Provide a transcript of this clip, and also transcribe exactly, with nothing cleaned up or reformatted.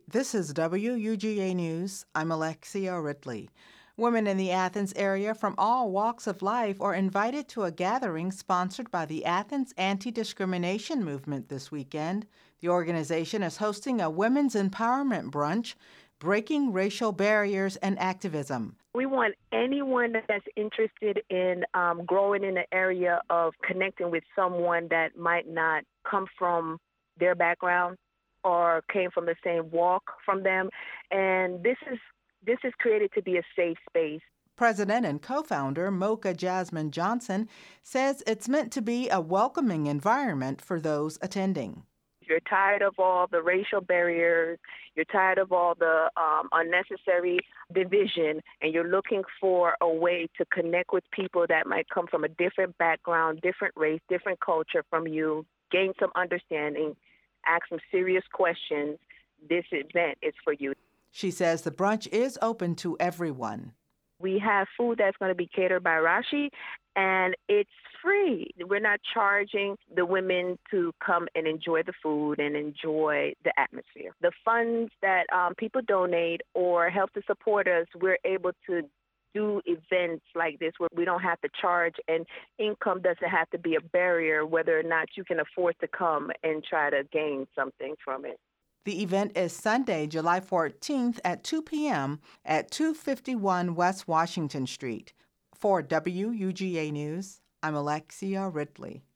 This is W U G A News. I'm Alexia Ridley. Women in the Athens area from all walks of life are invited to a gathering sponsored by the Athens Anti-Discrimination Movement this weekend. The organization is hosting a women's empowerment brunch, Breaking Racial Barriers and Activism. We want anyone that's interested in um, growing in the area of connecting with someone that might not come from their background or came from the same walk from them. And this is this is created to be a safe space. President and co-founder Mocha Jasmine Johnson says it's meant to be a welcoming environment for those attending. You're tired of all the racial barriers, you're tired of all the um, unnecessary division, and you're looking for a way to connect with people that might come from a different background, different race, different culture from you, gain some understanding, ask some serious questions. This event is for you. She says the brunch is open to everyone. We have food that's going to be catered by Rashi, and it's free. We're not charging the women to come and enjoy the food and enjoy the atmosphere. The funds that um, people donate or help to support us, we're able to do events like this where we don't have to charge, and income doesn't have to be a barrier whether or not you can afford to come and try to gain something from it. The event is Sunday, July fourteenth at two p.m. at two fifty-one West Washington Street. For W U G A News, I'm Alexia Ridley.